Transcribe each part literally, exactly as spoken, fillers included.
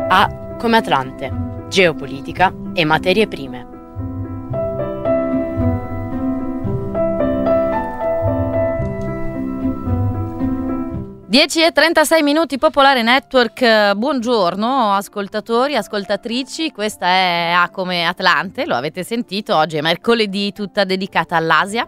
A come Atlante, geopolitica e materie prime. dieci e trentasei minuti, Popolare Network. Buongiorno ascoltatori, ascoltatrici, questa è A come Atlante, lo avete sentito, oggi è mercoledì, tutta dedicata all'Asia.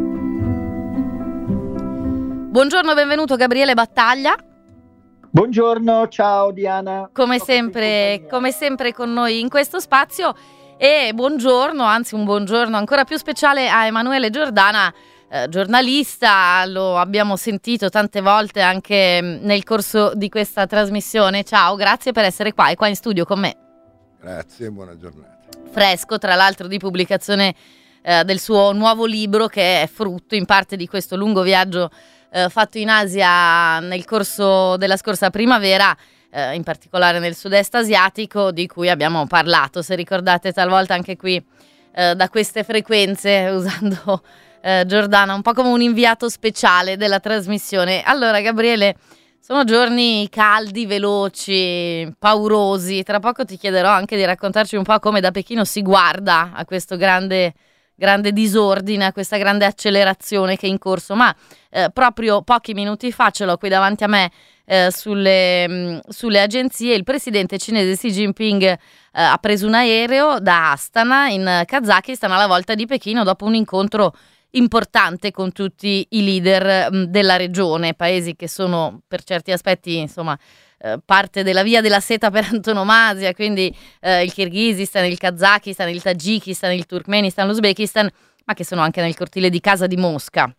Buongiorno, benvenuto Gabriele Battaglia. Buongiorno, ciao Diana. Come sempre, come sempre con noi in questo spazio, e buongiorno, anzi un buongiorno ancora più speciale a Emanuele Giordana, eh, giornalista, lo abbiamo sentito tante volte anche nel corso di questa trasmissione. Ciao, grazie per essere qua, è qua in studio con me. Grazie, buona giornata. Fresco, tra l'altro, di pubblicazione eh, del suo nuovo libro, che è frutto in parte di questo lungo viaggio Eh, fatto in Asia nel corso della scorsa primavera, eh, in particolare nel sud-est asiatico, di cui abbiamo parlato, se ricordate, talvolta anche qui eh, da queste frequenze, usando eh, Giordana un po' come un inviato speciale della trasmissione. Allora Gabriele, sono giorni caldi, veloci, paurosi, tra poco ti chiederò anche di raccontarci un po' come da Pechino si guarda a questo grande grande disordine, a questa grande accelerazione che è in corso, ma eh, proprio pochi minuti fa, ce l'ho qui davanti a me, eh, sulle, mh, sulle agenzie, il presidente cinese Xi Jinping eh, ha preso un aereo da Astana in Kazakistan alla volta di Pechino, dopo un incontro importante con tutti i leader mh, della regione, paesi che sono per certi aspetti, insomma, Eh, parte della via della seta per antonomasia, quindi eh, il Kirghizistan, il Kazakistan, il Tagikistan, il Turkmenistan, l'Uzbekistan, ma che sono anche nel cortile di casa di Mosca.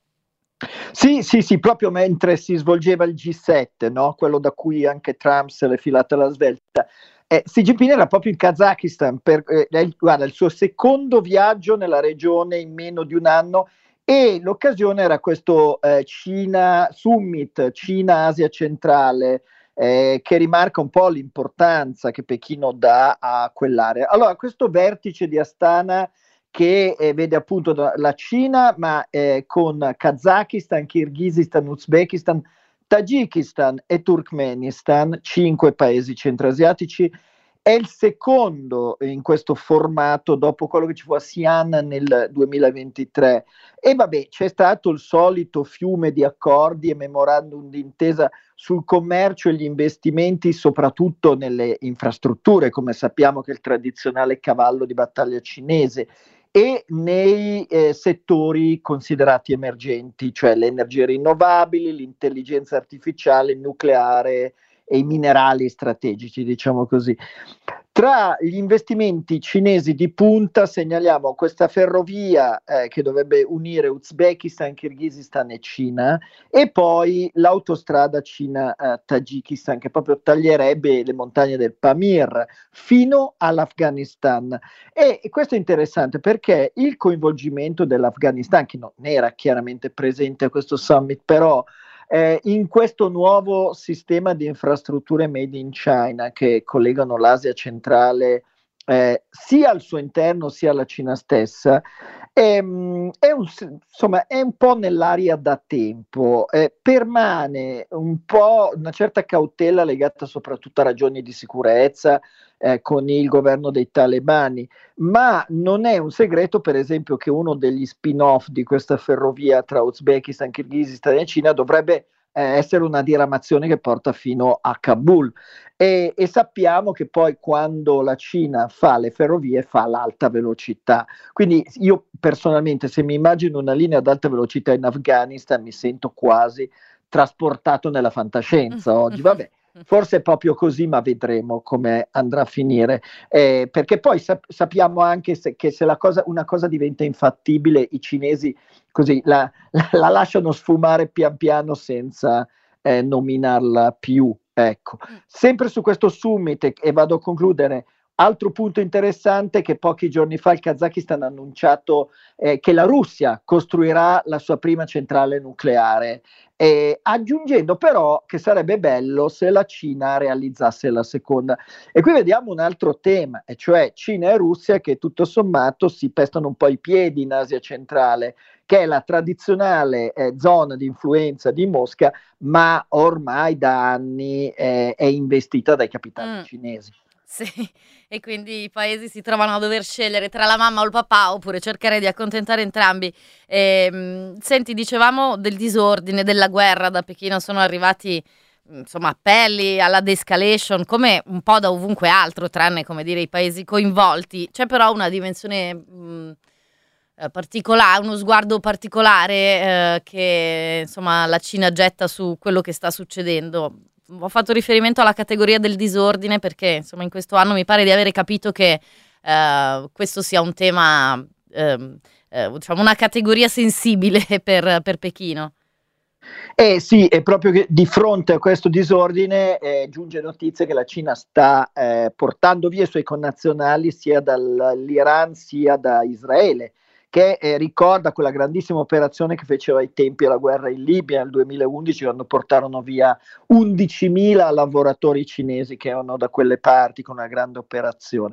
Sì, sì, sì, proprio mentre si svolgeva il G sette, no? Quello da cui anche Trump se l'è filata alla svelta. Eh, Xi Jinping era proprio in Kazakistan, per, eh, guarda, il suo secondo viaggio nella regione in meno di un anno, e l'occasione era questo eh, Cina Summit, Cina-Asia centrale, Eh, che rimarca un po' l'importanza che Pechino dà a quell'area. Allora, questo vertice di Astana che eh, vede appunto la Cina, ma eh, con Kazakistan, Kirghizistan, Uzbekistan, Tagikistan e Turkmenistan, cinque paesi centroasiatici, è il secondo in questo formato dopo quello che ci fu a Xi'an nel duemilaventitré. E vabbè, c'è stato il solito fiume di accordi e memorandum d'intesa sul commercio e gli investimenti, soprattutto nelle infrastrutture, come sappiamo che è il tradizionale cavallo di battaglia cinese, e nei eh, settori considerati emergenti, cioè le energie rinnovabili, l'intelligenza artificiale, il nucleare e i minerali strategici, diciamo così. Tra gli investimenti cinesi di punta segnaliamo questa ferrovia eh, che dovrebbe unire Uzbekistan, Kirghizistan e Cina, e poi l'autostrada Cina-Tagikistan, che proprio taglierebbe le montagne del Pamir fino all'Afghanistan. E, e questo è interessante perché il coinvolgimento dell'Afghanistan, che non era chiaramente presente a questo summit, però Eh, in questo nuovo sistema di infrastrutture made in China che collegano l'Asia centrale eh, sia al suo interno sia alla Cina stessa, ehm, è, un, insomma, è un po' nell'aria da tempo, eh, permane un po' una certa cautela legata soprattutto a ragioni di sicurezza eh, con il governo dei talebani, ma non è un segreto per esempio che uno degli spin-off di questa ferrovia tra Uzbekistan, Kirghizistan e Cina dovrebbe eh, essere una diramazione che porta fino a Kabul, e, e sappiamo che poi quando la Cina fa le ferrovie fa l'alta velocità, quindi io personalmente se mi immagino una linea ad alta velocità in Afghanistan mi sento quasi trasportato nella fantascienza oggi, vabbè. Forse è proprio così, ma vedremo come andrà a finire, eh, perché poi sap- sappiamo anche se, che se la cosa, una cosa diventa infattibile, i cinesi così la, la, la lasciano sfumare pian piano senza eh, nominarla più. Ecco. Sempre su questo summit, e vado a concludere, Altro punto interessante è che pochi giorni fa il Kazakistan ha annunciato eh, che la Russia costruirà la sua prima centrale nucleare, eh, aggiungendo però che sarebbe bello se la Cina realizzasse la seconda. E qui vediamo un altro tema, e cioè Cina e Russia che tutto sommato si pestano un po' i piedi in Asia centrale, che è la tradizionale eh, zona di influenza di Mosca, ma ormai da anni eh, è investita dai capitali mm. cinesi. Sì, e quindi i paesi si trovano a dover scegliere tra la mamma o il papà, oppure cercare di accontentare entrambi. E, senti, dicevamo del disordine, della guerra, da Pechino sono arrivati insomma appelli alla de-escalation, come un po' da ovunque altro, tranne, come dire, i paesi coinvolti. C'è però una dimensione mh, particolare, uno sguardo particolare eh, che insomma la Cina getta su quello che sta succedendo. Ho fatto riferimento alla categoria del disordine perché insomma in questo anno mi pare di avere capito che eh, questo sia un tema, eh, eh, diciamo una categoria sensibile per, per Pechino. Eh sì, è proprio che di fronte a questo disordine eh, giunge notizia che la Cina sta eh, portando via i suoi connazionali sia dall'Iran sia da Israele, che eh, ricorda quella grandissima operazione che fecero ai tempi della guerra in Libia nel duemilaundici, quando portarono via undicimila lavoratori cinesi che erano da quelle parti, con una grande operazione.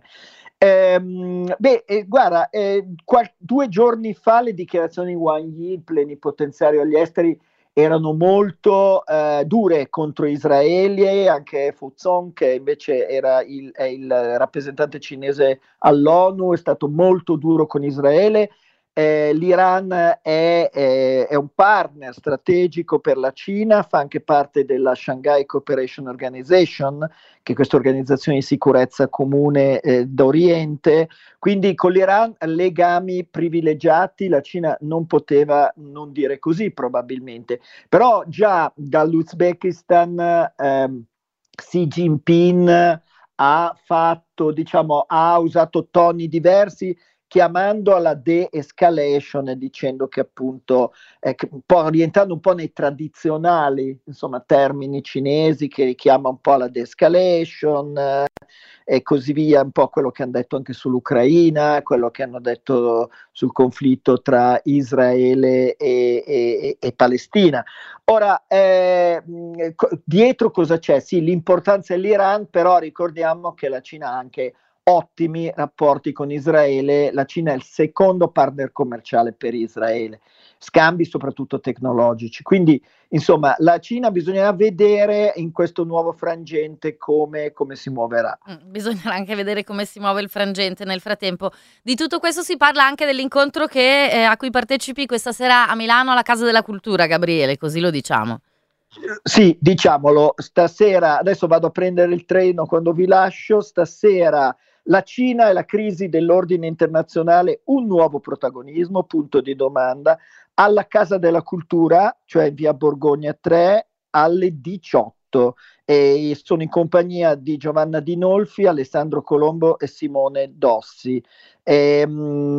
Ehm, beh, eh, guarda, eh, qual- due giorni fa le dichiarazioni di Wang Yi, il plenipotenziario agli esteri, erano molto eh, dure contro Israele, anche Fu Zong, che invece era il, è il rappresentante cinese all'ONU, è stato molto duro con Israele. Eh, L'Iran è, è, è un partner strategico per la Cina, fa anche parte della Shanghai Cooperation Organization, che è questa organizzazione di sicurezza comune eh, d'Oriente, quindi con l'Iran legami privilegiati, la Cina non poteva non dire così probabilmente, però già dall'Uzbekistan ehm, Xi Jinping ha fatto, diciamo, ha usato toni diversi, chiamando alla de-escalation e dicendo che appunto, eh, che un po' rientrando un po' nei tradizionali, insomma, termini cinesi che richiama un po' alla de-escalation eh, e così via, un po' quello che hanno detto anche sull'Ucraina, quello che hanno detto sul conflitto tra Israele e, e, e Palestina. Ora, eh, dietro cosa c'è? Sì, l'importanza dell'Iran, però ricordiamo che la Cina ha anche ottimi rapporti con Israele, la Cina è il secondo partner commerciale per Israele, scambi soprattutto tecnologici, quindi insomma la Cina bisognerà vedere in questo nuovo frangente come, come si muoverà. Mm, bisognerà anche vedere come si muove il frangente nel frattempo. Di tutto questo si parla anche dell'incontro che, eh, a cui partecipi questa sera a Milano alla Casa della Cultura, Gabriele, così lo diciamo. Sì, diciamolo, stasera, adesso vado a prendere il treno quando vi lascio, stasera la Cina e la crisi dell'ordine internazionale, un nuovo protagonismo, punto di domanda, alla Casa della Cultura, cioè via Borgogna tre, alle diciotto. E sono in compagnia di Giovanna Dinolfi, Alessandro Colombo e Simone Dossi. E,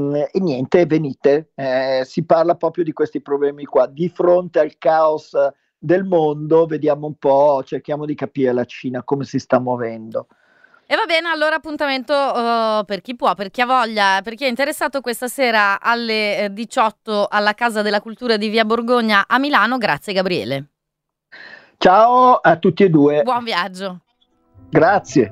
e niente, venite, eh, si parla proprio di questi problemi qua, di fronte al caos del mondo, vediamo un po', cerchiamo di capire la Cina come si sta muovendo. E va bene, allora appuntamento uh, per chi può, per chi ha voglia, per chi è interessato questa sera alle eh, diciotto alla Casa della Cultura di via Borgogna a Milano. Grazie Gabriele. Ciao a tutti e due. Buon viaggio. Grazie.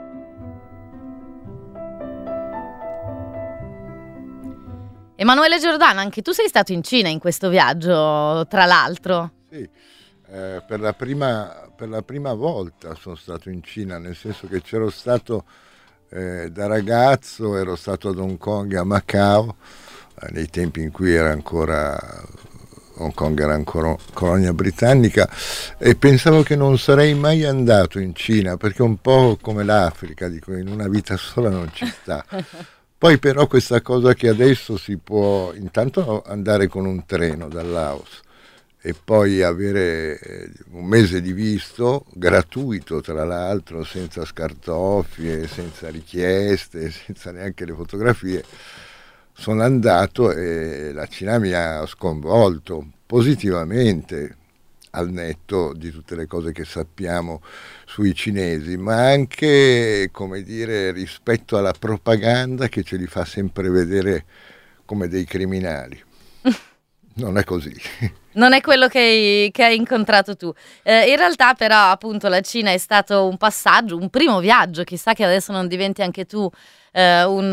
Emanuele Giordano, anche tu sei stato in Cina in questo viaggio, tra l'altro. Sì, eh, per la prima per la prima volta sono stato in Cina, nel senso che c'ero stato eh, da ragazzo, ero stato ad Hong Kong e a Macao, eh, nei tempi in cui era ancora Hong Kong era ancora colonia britannica, e pensavo che non sarei mai andato in Cina, perché un po' come l'Africa, dico, in una vita sola non ci sta. Poi però questa cosa che adesso si può intanto andare con un treno dal Laos e poi avere un mese di visto gratuito, tra l'altro, senza scartoffie, senza richieste, senza neanche le fotografie. Sono andato e la Cina mi ha sconvolto positivamente, al netto di tutte le cose che sappiamo sui cinesi, ma anche, come dire, rispetto alla propaganda che ce li fa sempre vedere come dei criminali. Non è così. Non è quello che hai, che hai incontrato tu. Eh, in realtà però appunto la Cina è stato un passaggio, un primo viaggio, chissà che adesso non diventi anche tu eh, un,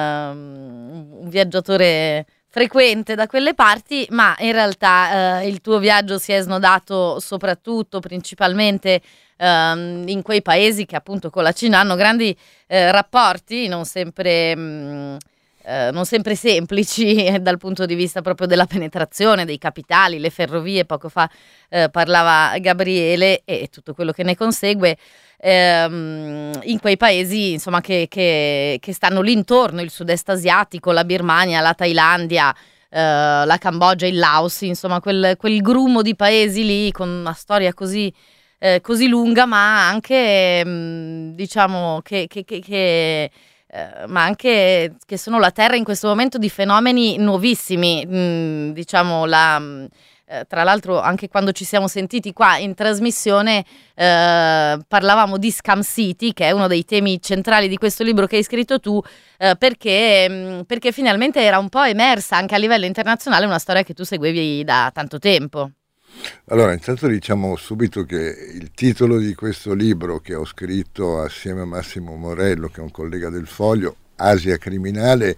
uh, un viaggiatore frequente da quelle parti, ma in realtà eh, il tuo viaggio si è snodato soprattutto, principalmente ehm, in quei paesi che appunto con la Cina hanno grandi eh, rapporti, non sempre... Mh, Eh, non sempre semplici eh, dal punto di vista proprio della penetrazione dei capitali, le ferrovie, poco fa eh, parlava Gabriele, e tutto quello che ne consegue ehm, in quei paesi insomma che, che, che stanno lì intorno, il sud-est asiatico, la Birmania, la Thailandia, eh, la Cambogia, il Laos, insomma quel, quel grumo di paesi lì con una storia così eh, così lunga, ma anche mh, diciamo che, che, che, che Uh, ma anche che sono la terra in questo momento di fenomeni nuovissimi, mm, diciamo la, mm, eh, tra l'altro anche quando ci siamo sentiti qua in trasmissione eh, parlavamo di Scam City, che è uno dei temi centrali di questo libro che hai scritto tu, eh, perché, mm, perché finalmente era un po' emersa anche a livello internazionale una storia che tu seguivi da tanto tempo. Allora, intanto diciamo subito che il titolo di questo libro, che ho scritto assieme a Massimo Morello, che è un collega del Foglio, Asia Criminale,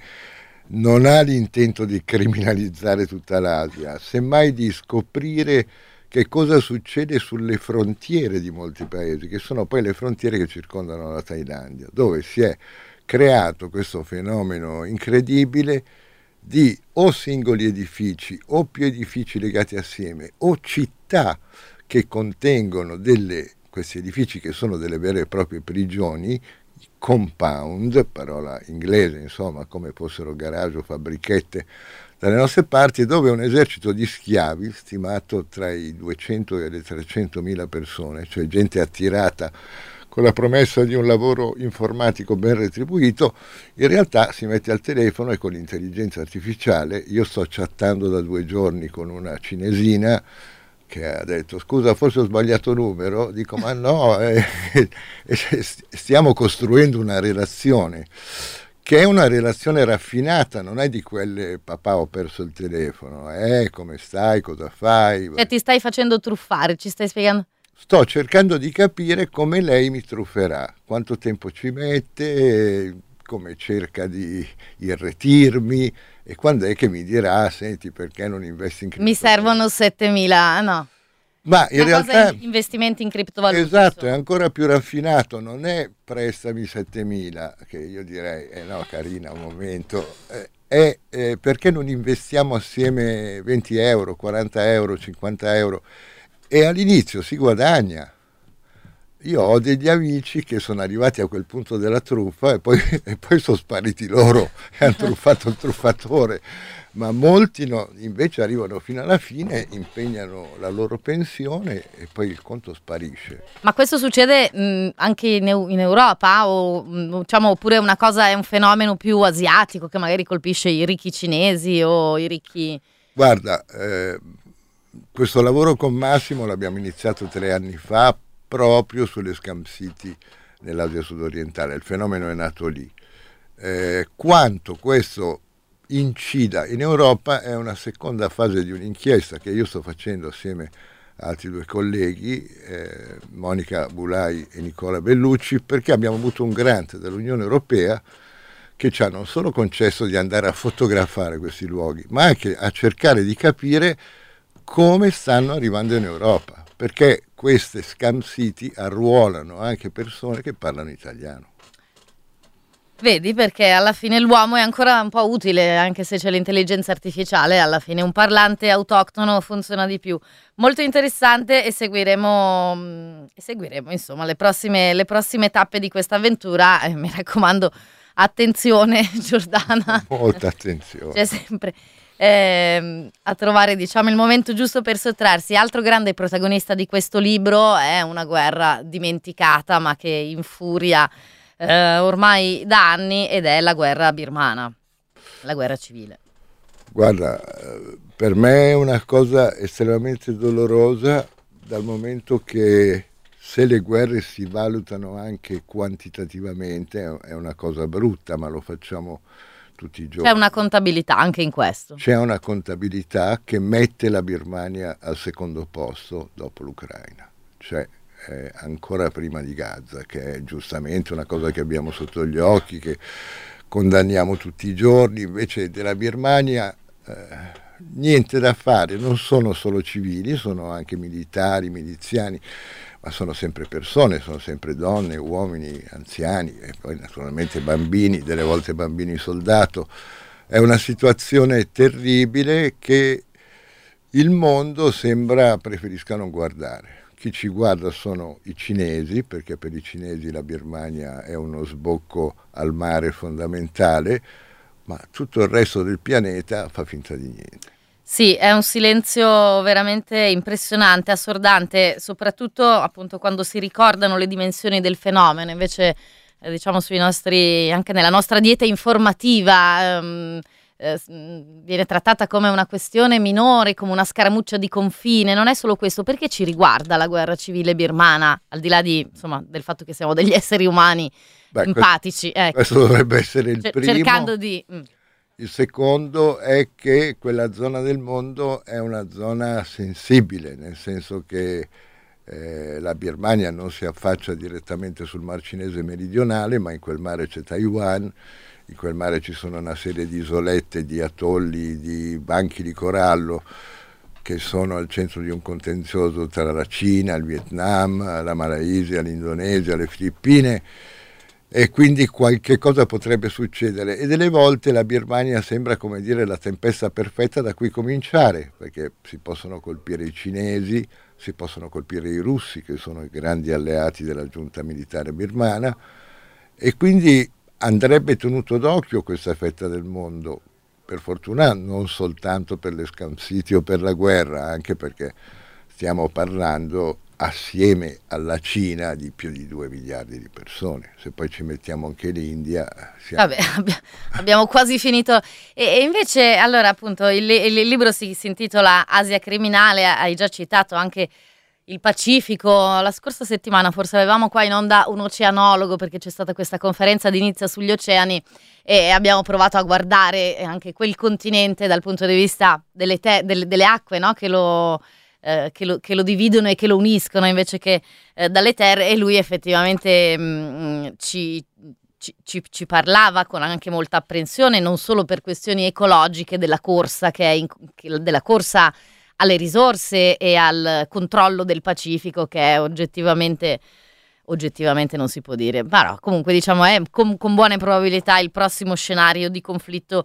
non ha l'intento di criminalizzare tutta l'Asia, semmai di scoprire che cosa succede sulle frontiere di molti paesi, che sono poi le frontiere che circondano la Thailandia, dove si è creato questo fenomeno incredibile di o singoli edifici o più edifici legati assieme o città che contengono delle, questi edifici che sono delle vere e proprie prigioni, compound, parola inglese, insomma, come fossero garage o fabbrichette dalle nostre parti, dove un esercito di schiavi stimato tra i duecento e le trecentomila persone, cioè gente attirata con la promessa di un lavoro informatico ben retribuito, in realtà si mette al telefono e con l'intelligenza artificiale, io sto chattando da due giorni con una cinesina che ha detto scusa forse ho sbagliato numero, dico ma no, eh, eh, stiamo costruendo una relazione che è una relazione raffinata, non è di quelle papà ho perso il telefono, eh come stai, cosa fai? Cioè ti stai facendo truffare, ci stai spiegando? Sto cercando di capire come lei mi trufferà, quanto tempo ci mette, come cerca di irretirmi e quando è che mi dirà, senti, perché non investi in criptovalute? Mi servono settemila, no. Ma in Una realtà cosa investimenti in criptovalute. esatto, è ancora più raffinato, non è prestami settemila, che io direi, eh no carina, un momento, eh, è eh, perché non investiamo assieme venti euro, quaranta euro, cinquanta euro, e all'inizio si guadagna. Io ho degli amici che sono arrivati a quel punto della truffa e poi, e poi sono spariti loro e hanno truffato il truffatore, ma molti no, invece arrivano fino alla fine, impegnano la loro pensione e poi il conto sparisce. Ma questo succede mh, anche in, in Europa o mh, diciamo, oppure una cosa, è un fenomeno più asiatico che magari colpisce i ricchi cinesi o i ricchi... Guarda, eh, questo lavoro con Massimo l'abbiamo iniziato tre anni fa proprio sulle Scam City nell'Asia sudorientale, il fenomeno è nato lì. Eh, quanto questo incida in Europa è una seconda fase di un'inchiesta che io sto facendo assieme a altri due colleghi, eh, Monica Bulai e Nicola Bellucci, perché abbiamo avuto un grant dell'Unione Europea che ci ha non solo concesso di andare a fotografare questi luoghi, ma anche a cercare di capire come stanno arrivando in Europa, perché queste Scam City arruolano anche persone che parlano italiano. Vedi, perché alla fine l'uomo è ancora un po' utile, anche se c'è l'intelligenza artificiale, alla fine un parlante autoctono funziona di più. Molto interessante e seguiremo, e seguiremo insomma le prossime, le prossime tappe di questa avventura. Eh, mi raccomando, attenzione Giordana. Molta attenzione. C'è sempre... Eh, a trovare diciamo il momento giusto per sottrarsi. Altro grande protagonista di questo libro è una guerra dimenticata ma che infuria eh, ormai da anni, ed è la guerra birmana, la guerra civile. Guarda, per me è una cosa estremamente dolorosa dal momento che se le guerre si valutano anche quantitativamente è una cosa brutta, ma lo facciamo tutti i giorni. C'è una contabilità anche in questo. C'è una contabilità che mette la Birmania al secondo posto dopo l'Ucraina, cioè eh, ancora prima di Gaza, che è giustamente una cosa che abbiamo sotto gli occhi, che condanniamo tutti i giorni. Invece della Birmania eh, niente da fare, non sono solo civili, sono anche militari, miliziani, ma sono sempre persone, sono sempre donne, uomini, anziani e poi naturalmente bambini, delle volte bambini soldato. È una situazione terribile che il mondo sembra preferisca non guardare. Chi ci guarda sono i cinesi, perché per i cinesi la Birmania è uno sbocco al mare fondamentale, ma tutto il resto del pianeta fa finta di niente. Sì, è un silenzio veramente impressionante, assordante, soprattutto appunto quando si ricordano le dimensioni del fenomeno. Invece, eh, diciamo, sui nostri, anche nella nostra dieta informativa, ehm, eh, viene trattata come una questione minore, come una scaramuccia di confine. Non è solo questo, perché ci riguarda la guerra civile birmana, al di là di, insomma, del fatto che siamo degli esseri umani Beh, empatici. Questo, ecco. questo dovrebbe essere il C- primo. Cercando di... Mm. Il secondo è che quella zona del mondo è una zona sensibile, nel senso che eh, la Birmania non si affaccia direttamente sul Mar Cinese meridionale, ma in quel mare c'è Taiwan, in quel mare ci sono una serie di isolette, di atolli, di banchi di corallo che sono al centro di un contenzioso tra la Cina, il Vietnam, la Malaysia, l'Indonesia, le Filippine. E quindi qualche cosa potrebbe succedere e delle volte la Birmania sembra, come dire, la tempesta perfetta da cui cominciare, perché si possono colpire i cinesi, si possono colpire i russi, che sono i grandi alleati della giunta militare birmana, e quindi andrebbe tenuto d'occhio questa fetta del mondo, per fortuna non soltanto per le Scum City o per la guerra, anche perché stiamo parlando assieme alla Cina di più di due miliardi di persone. Se poi ci mettiamo anche l'India siamo... Vabbè, abbi- abbiamo quasi finito. E, e invece, allora, appunto, il, il libro si, si intitola Asia criminale. Hai già citato anche il Pacifico. La scorsa settimana forse avevamo qua in onda un oceanologo, perché c'è stata questa conferenza d'inizio sugli oceani e abbiamo provato a guardare anche quel continente dal punto di vista delle, te- delle, delle acque, no? che lo Eh, che, lo, che lo dividono e che lo uniscono invece che eh, dalle terre, e lui effettivamente mh, ci, ci, ci, ci parlava con anche molta apprensione, non solo per questioni ecologiche della corsa, che è in, che, della corsa alle risorse e al controllo del Pacifico, che è oggettivamente oggettivamente non si può dire, ma no, comunque diciamo è con, con buone probabilità il prossimo scenario di conflitto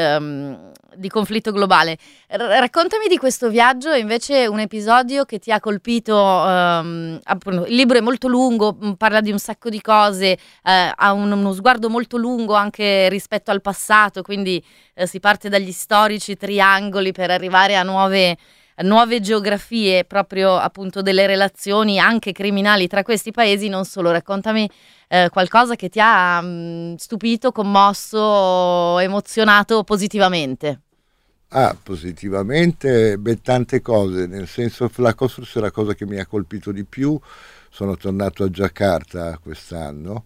um, di conflitto globale. R- raccontami di questo viaggio, invece un episodio che ti ha colpito. Um, appunto, il libro è molto lungo, parla di un sacco di cose, uh, ha un, uno sguardo molto lungo anche rispetto al passato, quindi uh, si parte dagli storici triangoli per arrivare a nuove nuove geografie proprio appunto delle relazioni anche criminali tra questi paesi. Non solo, raccontami eh, qualcosa che ti ha mh, stupito, commosso, emozionato positivamente. Ah, positivamente, beh, tante cose, nel senso, la forse la cosa che mi ha colpito di più, sono tornato a Giacarta quest'anno,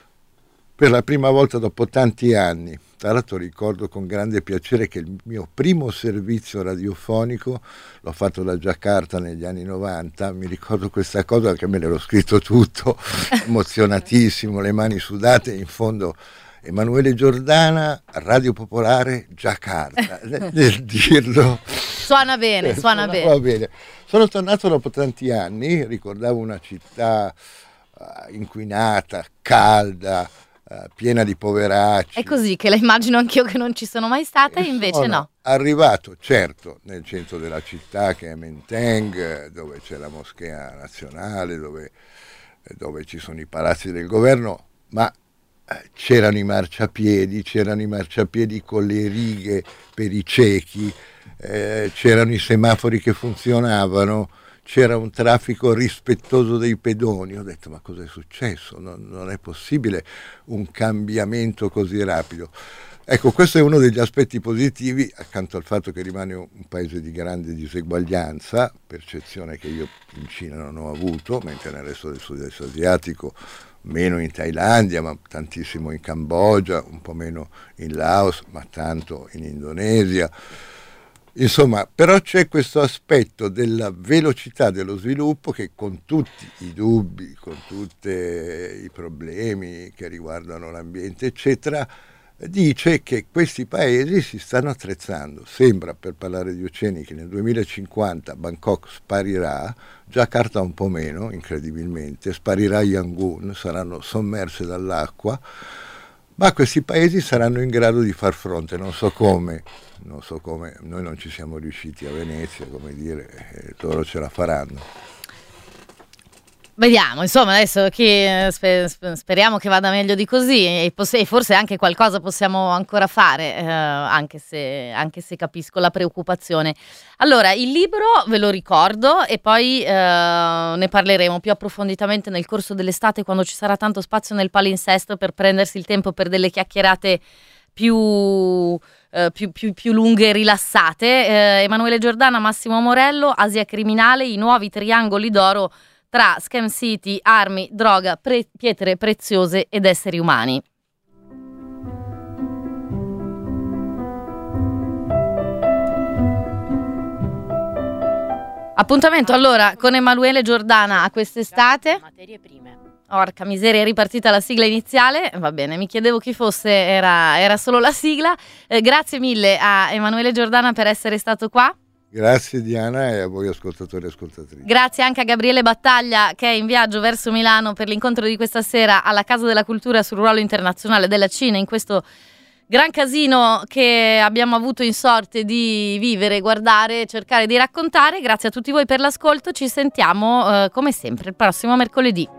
per la prima volta dopo tanti anni. Tra l'altro ricordo con grande piacere che il mio primo servizio radiofonico l'ho fatto da Giacarta negli anni novanta, mi ricordo questa cosa perché me l'ero scritto tutto, emozionatissimo, le mani sudate, in fondo Emanuele Giordana, Radio Popolare, Giacarta, nel dirlo. Suona bene, suona bene. bene. Sono tornato dopo tanti anni, ricordavo una città uh, inquinata, calda, Uh, piena di poveracci. È così che la immagino anch'io, che non ci sono mai stata, e invece no. Arrivato, certo, nel centro della città, che è Menteng, dove c'è la moschea nazionale, dove, dove ci sono i palazzi del governo, ma eh, c'erano i marciapiedi, c'erano i marciapiedi con le righe per i ciechi, eh, c'erano i semafori che funzionavano, c'era un traffico rispettoso dei pedoni. Ho detto, ma cosa è successo? Non, non è possibile un cambiamento così rapido. Ecco, questo è uno degli aspetti positivi, accanto al fatto che rimane un paese di grande diseguaglianza, percezione che io in Cina non ho avuto, mentre nel resto del sud-est asiatico, meno in Thailandia, ma tantissimo in Cambogia, un po' meno in Laos, ma tanto in Indonesia. Insomma, però c'è questo aspetto della velocità dello sviluppo che, con tutti i dubbi, con tutti i problemi che riguardano l'ambiente, eccetera, dice che questi paesi si stanno attrezzando. Sembra, per parlare di oceani, che nel duemilacinquanta Bangkok sparirà, Jakarta un po' meno, incredibilmente, sparirà Yangon, saranno sommerse dall'acqua, ma questi paesi saranno in grado di far fronte, non so come, non so come, noi non ci siamo riusciti a Venezia, come dire, eh, loro ce la faranno. Vediamo, insomma, adesso che sper- speriamo che vada meglio di così e, poss- e forse anche qualcosa possiamo ancora fare, eh, anche se, anche se capisco la preoccupazione. Allora, il libro ve lo ricordo e poi eh, ne parleremo più approfonditamente nel corso dell'estate, quando ci sarà tanto spazio nel palinsesto per prendersi il tempo per delle chiacchierate più... Uh, più, più, più lunghe e rilassate. uh, Emanuele Giordana, Massimo Morello, Asia Criminale, i nuovi triangoli d'oro tra scam city, armi, droga, pre- pietre preziose ed esseri umani. Appuntamento allora con Emanuele Giordana a quest'estate. Materie prime. Orca miseria, è ripartita la sigla iniziale, va bene, mi chiedevo chi fosse, era, era solo la sigla. Eh, grazie mille a Emanuele Giordana per essere stato qua. Grazie Diana e a voi ascoltatori e ascoltatrici. Grazie anche a Gabriele Battaglia, che è in viaggio verso Milano per l'incontro di questa sera alla Casa della Cultura sul ruolo internazionale della Cina, in questo gran casino che abbiamo avuto in sorte di vivere, guardare, cercare di raccontare. Grazie a tutti voi per l'ascolto, ci sentiamo eh, come sempre il prossimo mercoledì.